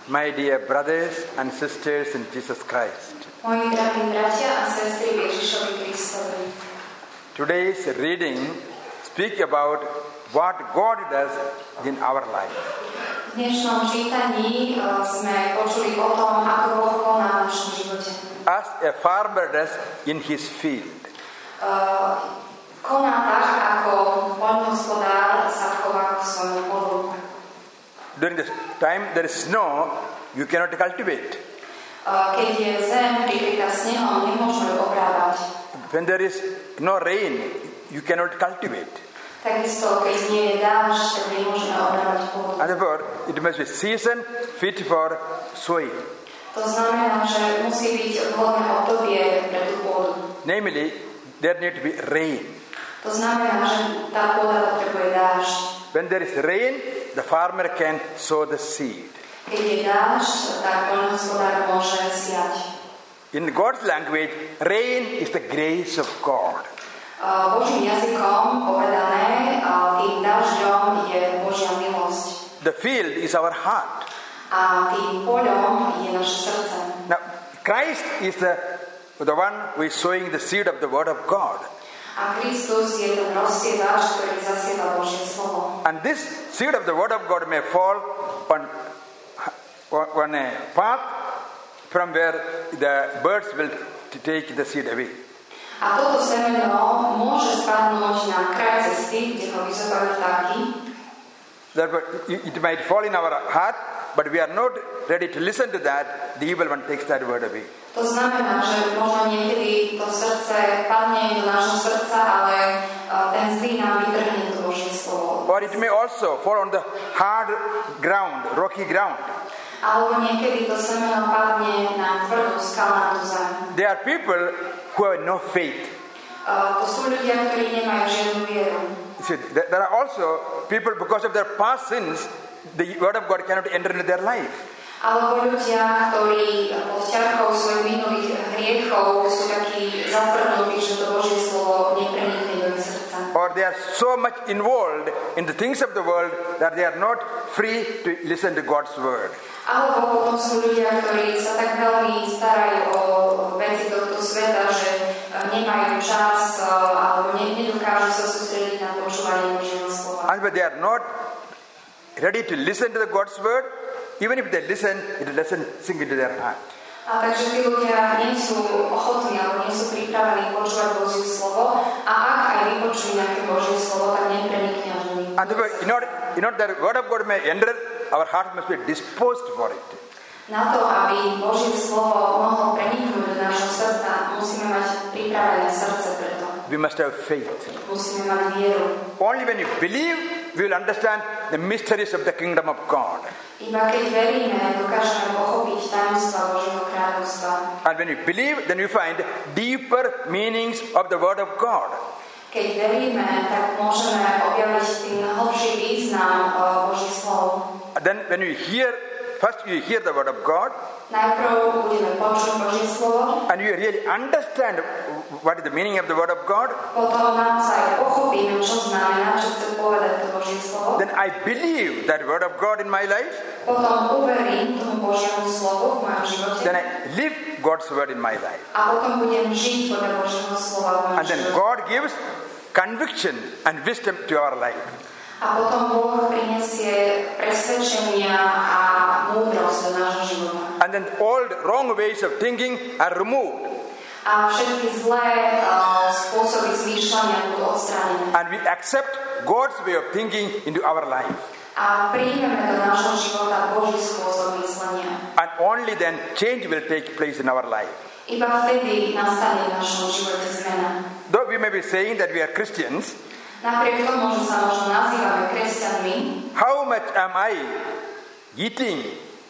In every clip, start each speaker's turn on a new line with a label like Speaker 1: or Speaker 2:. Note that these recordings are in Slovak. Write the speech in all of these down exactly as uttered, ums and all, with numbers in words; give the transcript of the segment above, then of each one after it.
Speaker 1: My dear brothers and sisters in Jesus Christ,
Speaker 2: Moji drahí bratia a sestry v Ježišovi Kristovi.
Speaker 1: today's reading speak about what God does in our life.
Speaker 2: V dnešnom čítaní uh, sme počuli o tom, ako Boh koná v našom živote.
Speaker 1: As a farmer does in his field.
Speaker 2: Uh, koná tak, ako poľnohospodár sa chová v svojom polu.
Speaker 1: During the time there is snow, you cannot cultivate.
Speaker 2: Uh, keď je zem prikrytá snehom, nemôžeme ju obrávať.
Speaker 1: When there is no rain, you cannot cultivate.
Speaker 2: Takisto, keď nie je dážď, tak nemôžeme obrávať pôdu.
Speaker 1: And therefore, it must be season fit for sowing.
Speaker 2: To znamená, že musí byť vhodné obdobie pre tú pôdu.
Speaker 1: Namely, there need to be rain.
Speaker 2: To znamená, že tá pôda potrebuje dážď.
Speaker 1: When there is rain, the farmer can sow the seed.
Speaker 2: Keď je dážď, tak poľnohospodár môže siať.
Speaker 1: In God's language, rain is the grace of God.
Speaker 2: Uh, Božím jazykom povedané, uh, tým dážďom je Božia milosť.
Speaker 1: The field is our heart.
Speaker 2: A tým poľom je naše srdce.
Speaker 1: Now, Christ is the, the one who is sowing the seed of the word of God.
Speaker 2: A Kristus je ten rozsievač, ktorý zasieva Božie slovo.
Speaker 1: And this seed of the word of God may fall on, on a path from where the birds will take the seed away.
Speaker 2: A toto semeno môže spadnúť na kraj cesty, kde ho vyzobajú vtáky.
Speaker 1: Therefore, it might fall in our heart, but we are not ready to listen to that. The evil one takes that word away.
Speaker 2: To znamená, že možno niekedy to srdce padne do nášho srdca, ale ten zlý nám vytrhne to Božie slovo.
Speaker 1: Or it may also fall on the hard ground, rocky ground.
Speaker 2: Alebo niekedy to semeno padne na tvrdú skalnatú zem.
Speaker 1: There are people who have no faith.
Speaker 2: Uh, to sú ľudia, ktorí nemajú žiadnu vieru.
Speaker 1: See, there are also people, because of their past sins, the word of God cannot enter into their life.
Speaker 2: Alebo ľudia, ktorí pod ťarchou svojich minulých hriechov sú takí zatvrdnutí, že to Božie slovo neprenikne do ich srdca.
Speaker 1: Or they are so much involved in the things of the world that they are not free to listen to God's word.
Speaker 2: Alebo potom sú ľudia, ktorí sa tak veľmi starajú o veci tohto sveta, že nemajú čas alebo nedokážu sa sústrediť na počúvanie Božieho slova.
Speaker 1: And but they are not ready to listen to the God's word. Even if they listen, it doesn't sink into their heart.
Speaker 2: A takže tí ľudia nie sú ochotní alebo nie sú pripravení počúvať Božie slovo a ak aj vypočujú nejaké Božie slovo, tak neprenikne až do nich.
Speaker 1: And therefore, in order, in order that the word of God may enter, our heart must be disposed for it.
Speaker 2: Na to, aby Božie slovo mohlo preniknúť do nášho srdca, musíme mať pripravené srdce preto.
Speaker 1: We must have faith.
Speaker 2: Musíme mať vieru.
Speaker 1: Only when you believe, we will understand the mysteries of the kingdom of God.
Speaker 2: Iba keď veríme, dokážeme pochopiť tajomstvá Božieho kráľovstva.
Speaker 1: And when you believe, then you find deeper meanings of the word of God.
Speaker 2: Keď veríme, tak môžeme objaviť tým hlbší význam Božích slov.
Speaker 1: And then when you hear, first you hear the word of God.
Speaker 2: Najprv budeme počuť Božie slovo.
Speaker 1: And you really understand what is the meaning of the word of God.
Speaker 2: Potom naozaj pochopíme, čo znamená, čo chce povedať to Božie slovo.
Speaker 1: Then I believe that word of God in my life.
Speaker 2: Potom uverím tomu Božiemu slovu v mojom živote.
Speaker 1: Then I live God's word in my life.
Speaker 2: A potom budem žiť podľa Božieho slova v mojom
Speaker 1: And then
Speaker 2: živote.
Speaker 1: God gives conviction and wisdom to our life.
Speaker 2: A potom Boh prinesie presvedčenia a múdrosť do nášho života.
Speaker 1: And then all the wrong ways of thinking are removed.
Speaker 2: A všetky zlé uh, spôsoby zmýšľania budú odstránené.
Speaker 1: And we accept God's way of thinking into our life.
Speaker 2: A príjmeme do nášho života Boží spôsob myslenia.
Speaker 1: And only then change will take place in our life.
Speaker 2: Iba vtedy nastane v našom živote zmena.
Speaker 1: Though we may be saying that we are Christians,
Speaker 2: napriek tomu, že sa možno nazývame kresťanmi,
Speaker 1: how much am I eating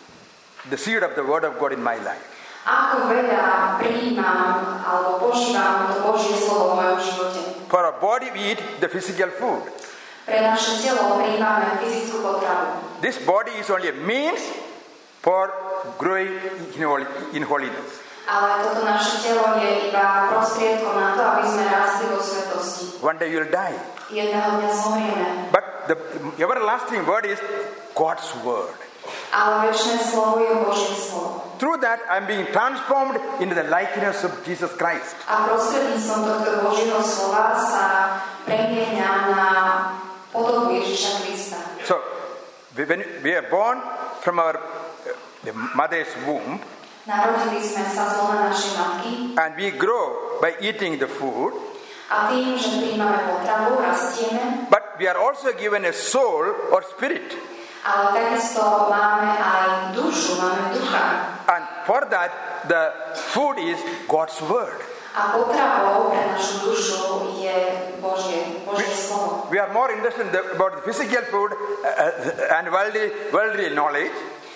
Speaker 1: the seed of the word of God in my life?
Speaker 2: ako veľa prijímam alebo požívam to Božie slovo v mojom živote.
Speaker 1: For our body we eat the physical food.
Speaker 2: Pre naše telo prijímame fyzickú potravu.
Speaker 1: This body is only a means for growing in holiness.
Speaker 2: Ale toto naše telo je iba prostriedkom na to, aby sme rástli vo svetosti.
Speaker 1: One day you will die.
Speaker 2: Jedného dňa zomrieme.
Speaker 1: But the everlasting word is God's word.
Speaker 2: Ale večné slovo je Božie slovo.
Speaker 1: Through that, I'm being transformed into the likeness of Jesus Christ.
Speaker 2: A prostredníctvom tohto Božieho slova sa premieňam na podobu Ježiša Krista.
Speaker 1: So, when we are born from our the mother's womb,
Speaker 2: Narodili sme sa z lona našej matky
Speaker 1: and we grow by eating the food,
Speaker 2: a tým, že príjmame potravu, rastieme,
Speaker 1: but we are also given a soul or spirit.
Speaker 2: ale takisto máme aj dušu, máme ducha.
Speaker 1: And for that, the food is God's word.
Speaker 2: A potravou pre našu dušu je Božie, Božie slovo.
Speaker 1: We are more interested in the, about the physical food uh, and worldly, worldly knowledge.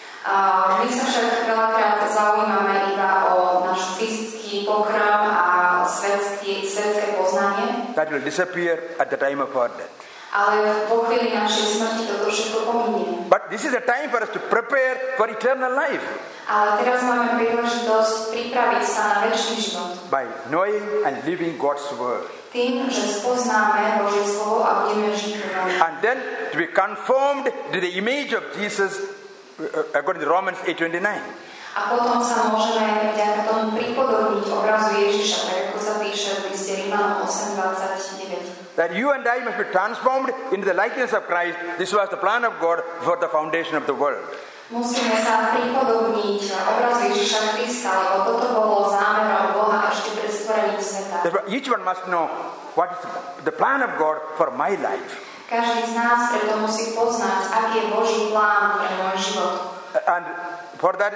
Speaker 2: A my sa však veľakrát zaujímame iba o náš fyzický pokrm a svetský, svetské poznanie.
Speaker 1: That will disappear at the time of our death.
Speaker 2: Ale po chvíli našej smrti toto všetko pominie.
Speaker 1: But this is a time for us to prepare for eternal life.
Speaker 2: Ale teraz máme príležitosť pripraviť sa na večný život.
Speaker 1: By knowing and living God's word.
Speaker 2: Tým, že spoznáme Božie slovo a budeme žiť v ňom.
Speaker 1: And then to be conformed to the image of Jesus according to Romans eight twenty-nine.
Speaker 2: A potom sa môžeme vďaka tomu pripodobniť obrazu Ježiša, tak ako sa píše v liste Rímanom osem dvadsaťdeväť.
Speaker 1: That you and I must be transformed into the likeness of Christ. This was the plan of God for the foundation of the world.
Speaker 2: Musíme sa pripodobniť obrazu Ježiša Krista, lebo toto bolo zámerom Boha ešte pred stvorením sveta.
Speaker 1: Therefore, each one must know what is the plan of God for my life.
Speaker 2: Každý z nás preto musí poznať, aký je Boží plán pre môj život.
Speaker 1: And for that,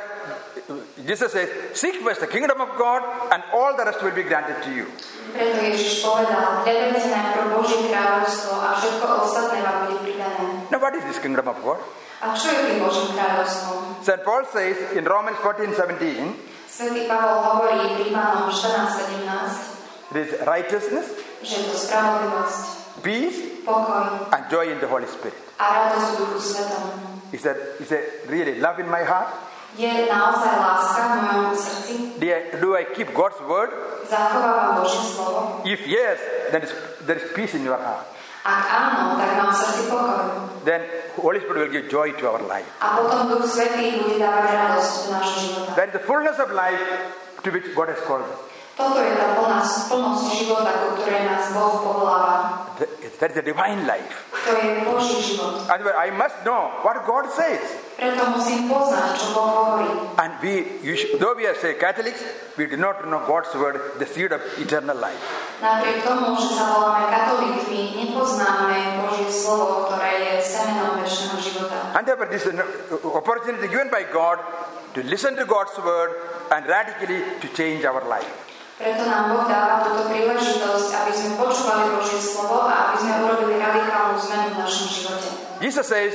Speaker 1: Jesus says, seek first the kingdom of God and all the rest will be granted to you.
Speaker 2: Preto Ježiš povedal, hľadajte najprv Božie kráľovstvo a všetko ostatné vám bude pridané.
Speaker 1: Now what is this kingdom of God?
Speaker 2: A čo je tým Božím kráľovstvom?
Speaker 1: Saint Paul says in Romans fourteen seventeen,
Speaker 2: Svätý Pavol hovorí v Rímanom štrnásť sedemnásť,
Speaker 1: it is righteousness,
Speaker 2: že je to spravodlivosť,
Speaker 1: peace,
Speaker 2: pokoj
Speaker 1: and joy in the Holy Spirit.
Speaker 2: a radosť v Duchu Svetom.
Speaker 1: Is there, is there really love in my heart?
Speaker 2: Je naozaj láska v mojom srdci?
Speaker 1: Do I, do I keep God's word?
Speaker 2: Zachovávam Božie slovo?
Speaker 1: If yes, then is, there is peace in your heart.
Speaker 2: Ak áno, tak mám v srdci pokoj.
Speaker 1: Then Holy Spirit will give joy to our life.
Speaker 2: A potom Duch Svätý bude dávať radosť do nášho života.
Speaker 1: That is the fullness of life to which God has called us.
Speaker 2: Toto je tá plná plnosť života, ku ktorej nás Boh povoláva.
Speaker 1: That is the divine life.
Speaker 2: To je Boží život.
Speaker 1: And I must know what God says.
Speaker 2: Preto musím poznať, čo Boh hovorí.
Speaker 1: And we, you should, though we are say Catholics, we do not know God's word, the seed of eternal life.
Speaker 2: Napriek tomu, že sa voláme katolíkmi, nepoznáme Božie slovo, ktoré je semenom večného života.
Speaker 1: And therefore this is an opportunity given by God to listen to God's word and radically to change our life.
Speaker 2: Preto nám Boh dáva túto príležitosť, aby sme počúvali Božie slovo a aby sme urobili radikálnu zmenu v našom živote.
Speaker 1: Jesus says,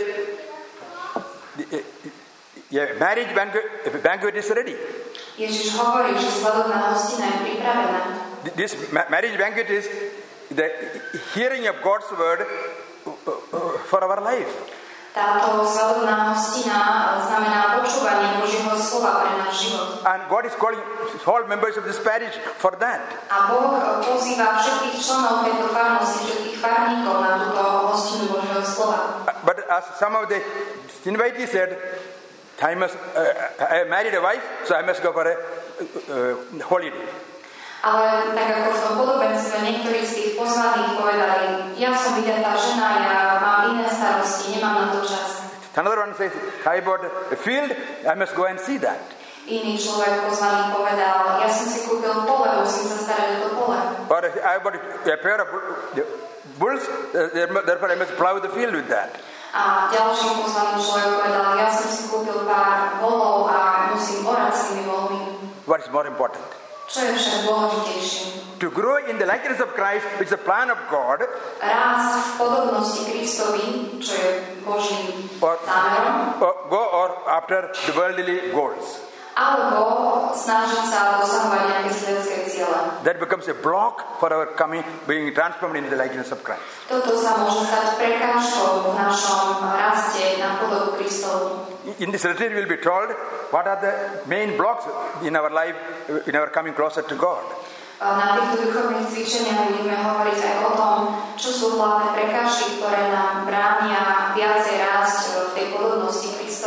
Speaker 1: a marriage banquet, a banquet is ready.
Speaker 2: Ježiš hovorí, že svadobná hostina je pripravená.
Speaker 1: This marriage banquet is the hearing of God's word for our life.
Speaker 2: Táto svadobná hostina znamená počúvanie Božieho slova pre náš život.
Speaker 1: And God is calling all members of this parish for that.
Speaker 2: A Boh pozýva všetkých členov tejto farnosti, všetkých farníkov na túto hostinu Božieho slova.
Speaker 1: But as some of the invitees said, I must, uh, I married a wife, so I must go for a uh, holiday.
Speaker 2: Ale tak ako v tom podobenstve niektorí z tých pozvaných povedali, ja som vydetá žena, ja mám iné starosti, nemám na to čas.
Speaker 1: Another one says, I bought a field, I must go and see that.
Speaker 2: Iný človek pozvaný povedal, ja som si kúpil pole, musím sa starať o to pole.
Speaker 1: Or I bought a pair of bulls, therefore I must plow the field with that.
Speaker 2: A ďalší pozvaný človek povedal, ja som si kúpil pár volov a musím orať s tými volmi.
Speaker 1: What is more important?
Speaker 2: Čo je však dôležitejšie?
Speaker 1: To grow in the likeness of Christ, which is the plan of God.
Speaker 2: Rásť v podobnosti Kristovi, čo je Božím zámerom.
Speaker 1: Or go or after the worldly goals.
Speaker 2: Alebo snažiť sa dosahovať nejaké svetské ciele.
Speaker 1: That becomes a block for our coming, being transformed into the likeness of Christ.
Speaker 2: Toto sa môže stať prekážkou v našom raste na podobu Kristovu.
Speaker 1: In this retreat we will be told what are the main blocks in our life, in our coming closer to God.
Speaker 2: Na týchto duchovných cvičeniach budeme hovoriť aj o tom, čo sú hlavné prekážky, ktoré nám bránia viacej rásť v tej podobnosti Kristovi.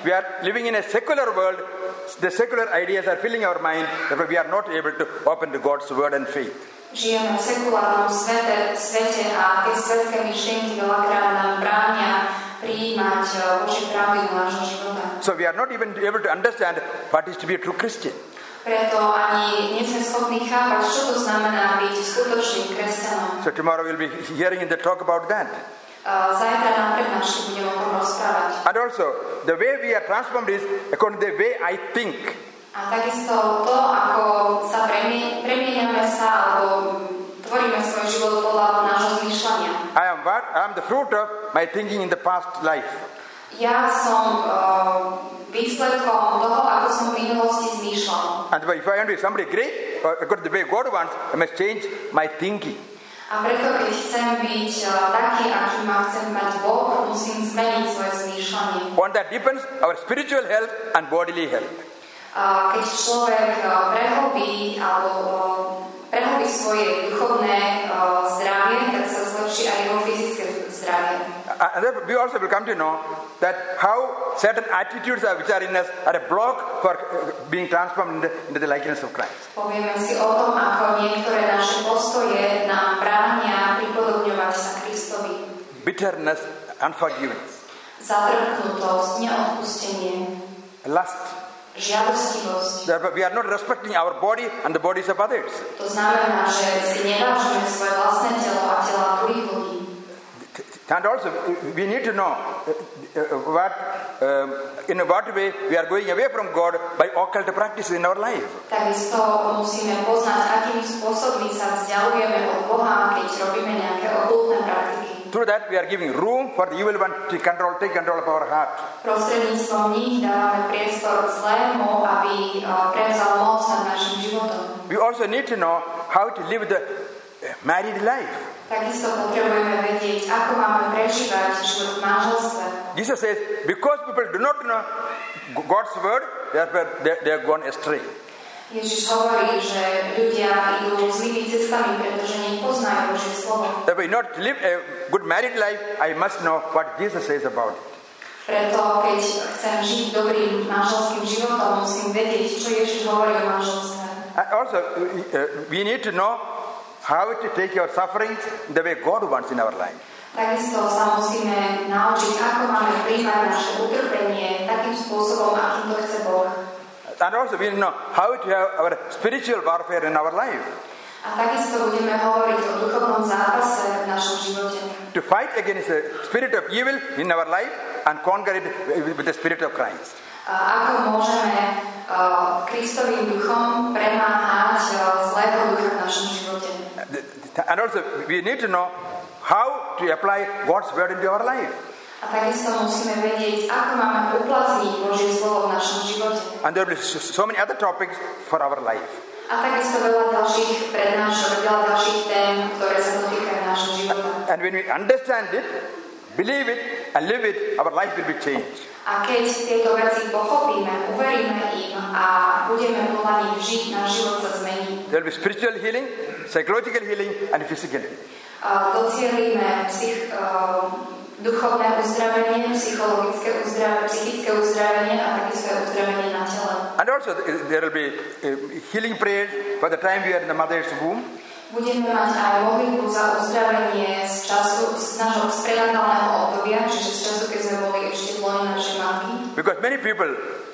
Speaker 1: we are living in a secular world. The secular ideas are filling our mind, therefore we are not able to open to God's word and faith.
Speaker 2: Žijeme v sekulárnom svete, svete a tie svetské myšlienky veľakrát nám bránia prijímať Božie pravdy do nášho života.
Speaker 1: So we are not even able to understand what is to be a true Christian.
Speaker 2: Preto ani nie sme schopní chápať, čo to znamená byť skutočným kresťanom.
Speaker 1: So tomorrow we'll be hearing in the talk about that.
Speaker 2: Uh, zajtra na prednáške budeme o tom rozprávať.
Speaker 1: And also, the way we are transformed is according to the way I think.
Speaker 2: A takisto to, ako sa premieňame sa, alebo tvoríme svoj život podľa nášho zmýšľania.
Speaker 1: I am what? I am the fruit of my thinking in the past life.
Speaker 2: Ja som uh, výsledkom toho, ako som v minulosti zmýšľal.
Speaker 1: And if I want to be somebody great, according to the way God wants, I must change my thinking.
Speaker 2: A preto, keď chcem byť uh, taký, aký ma chcem mať Boh, musím zmeniť svoje zmýšľanie.
Speaker 1: On that depends our spiritual health and bodily health.
Speaker 2: Uh, keď človek uh, prehlbí alebo uh, prehlbí svoje duchovné uh, zdravie, tak sa zlepší aj jeho fyzické zdravie.
Speaker 1: And we also will come to know that how certain attitudes are, which are in us are a block for being transformed into, into the likeness of Christ.
Speaker 2: Povieme si o tom, ako niektoré naše postoje nám bránia pripodobňovať sa Kristovi.
Speaker 1: Bitterness, unforgiveness.
Speaker 2: Zatrpknutosť, neodpustenie.
Speaker 1: Lust.
Speaker 2: Žiadostivosť.
Speaker 1: We are not respecting our body and the bodies of others.
Speaker 2: To znamená, že si nevážime svoje vlastné telo a tela druhých ľudí.
Speaker 1: And also, we need to know what, um, in what way we are going away from God by occult practices in our life.
Speaker 2: Takisto musíme poznať, akými spôsobmi sa vzdialujeme od Boha, keď robíme nejaké okultné praktiky.
Speaker 1: Through that, we are giving room for the evil one to control, take control of our heart.
Speaker 2: Prostredníctvom nich dávame priestor zlému, aby prevzal moc nad našim životom.
Speaker 1: We also need to know how to live the married life.
Speaker 2: Takisto potrebujeme vedieť, ako máme prežívať život v manželstve.
Speaker 1: Jesus says, because people do not know God's word, therefore they, they are gone astray.
Speaker 2: Ježiš hovorí, že ľudia idú zlými cestami, pretože nepoznajú Božie slovo.
Speaker 1: Therefore, in order to live a good married life, I must know what Jesus says about it.
Speaker 2: Preto, keď chcem žiť dobrým manželským životom, musím vedieť, čo Ježiš hovorí o manželstve.
Speaker 1: And also, uh, we need to know how to take our sufferings the way God wants in our life.
Speaker 2: Takisto sa musíme naučiť, ako máme príjmať naše utrpenie takým spôsobom, akým to chce Boh.
Speaker 1: And also we know how to have our spiritual warfare in our life.
Speaker 2: A takisto budeme hovoriť o duchovnom zápase v našom živote.
Speaker 1: To fight against the spirit of evil in our life and conquer it with the spirit of Christ.
Speaker 2: A ako môžeme uh, Kristovým duchom premáhať uh, zlého ducha v našom živote.
Speaker 1: And also we need to know how to apply God's word into our life.
Speaker 2: A takisto musíme vedieť, ako máme uplatniť Božie slovo v našom živote.
Speaker 1: And there will be so many other topics for our life.
Speaker 2: A takisto veľa ďalších prednášok, veľa ďalších tém, ktoré sa dotýkajú nášho života.
Speaker 1: And when we understand it, believe it and live it, our life will be changed.
Speaker 2: A keď tieto veci pochopíme, uveríme im a budeme podľa nich žiť, náš život sa zmení.
Speaker 1: There will be spiritual healing, psychological healing and physical healing.
Speaker 2: Uh, docielíme psych, uh, duchovné uzdravenie, psychologické uzdravenie, psychické uzdravenie a takisto je uzdravenie na tele.
Speaker 1: And also there will be healing prayers for the time we are in the mother's womb.
Speaker 2: Budeme mať aj modlitbu za uzdravenie z času, z nášho prenatálneho obdobia, čiže z času, keď sme boli ešte v lone našej matky.
Speaker 1: Because many people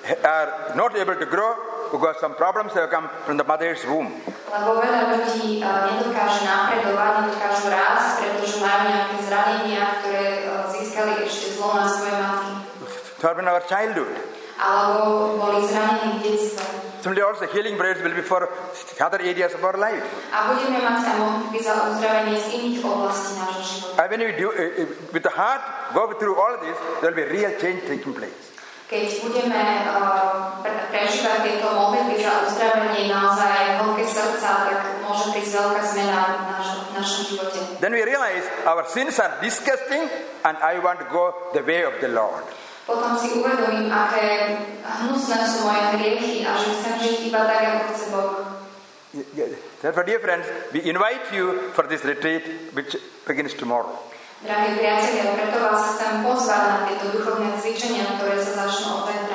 Speaker 1: are not able to grow because some problems have come from the mother's womb.
Speaker 2: Lebo veľa ľudí uh, nedokáže napredovať, nedokážu rásť, pretože majú nejaké zranenia, ktoré uh, získali ešte z lona svojej matky.
Speaker 1: From our childhood.
Speaker 2: Alebo boli zranení v detstve.
Speaker 1: Similarly, also healing prayers will be for other areas of our life.
Speaker 2: A budeme mať aj modlitby za uzdravenie z iných oblastí nášho života.
Speaker 1: And when we do, uh, with the heart, go through all of this, there will be real change taking place.
Speaker 2: Keď budeme uh, pre- prežívať tieto modlitby za uzdravenie naozaj veľké srdca, tak môže prísť veľká zmena v našom, v našom živote.
Speaker 1: Then we realize our sins are disgusting and I want to go the way of the Lord.
Speaker 2: Potom si uvedomím, aké hnusné sú moje hriechy a že chcem žiť iba tak, ako chce Boh.
Speaker 1: Therefore, dear friends, we invite you for this retreat which begins tomorrow.
Speaker 2: Drahí priatelia, preto vás chcem pozvať na tieto duchovné cvičenia, ktoré sa začnú od zajtra.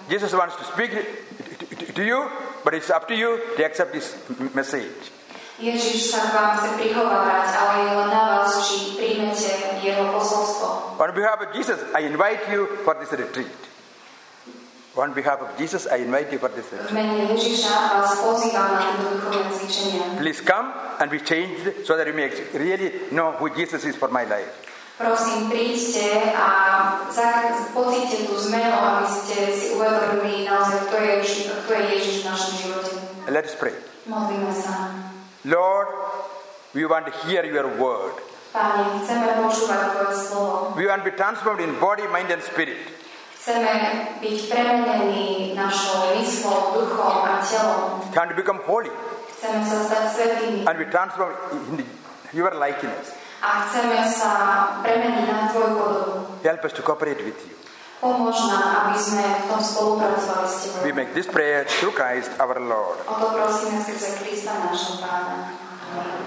Speaker 1: Jesus wants to speak to you, but it's up to you to accept his message.
Speaker 2: Ježiš sa k vám chce prihovárať, ale je len na vás, či príjmete jeho posolstvo.
Speaker 1: On behalf of Jesus, I invite you for this retreat. On behalf of Jesus, I invite you for this retreat.
Speaker 2: V mene Ježiša vás pozývam na tieto duchovné cvičenia.
Speaker 1: Please come and be changed so that you may really know who Jesus is for my life.
Speaker 2: Prosím, príďte a pocíte tú zmenu, aby ste si uvedomili naozaj, kto je, kto je Ježiš v našom živote.
Speaker 1: Let us pray.
Speaker 2: Modlíme sa.
Speaker 1: Lord, we want to hear your word.
Speaker 2: Pane, chceme počúvať tvoje slovo.
Speaker 1: We want to be transformed in body, mind and spirit.
Speaker 2: Chceme byť premenení našou myslou, duchom a telom.
Speaker 1: We want to become holy.
Speaker 2: Chceme sa stať svätými.
Speaker 1: And be transformed in your likeness.
Speaker 2: A chceme sa premeniť na tvoju podobu.
Speaker 1: Help us to cooperate with you.
Speaker 2: Pomôž nám, aby sme v tom spolupracovali s tebou.
Speaker 1: We make this prayer through Christ our Lord.
Speaker 2: O to prosíme skrze Krista nášho Pána.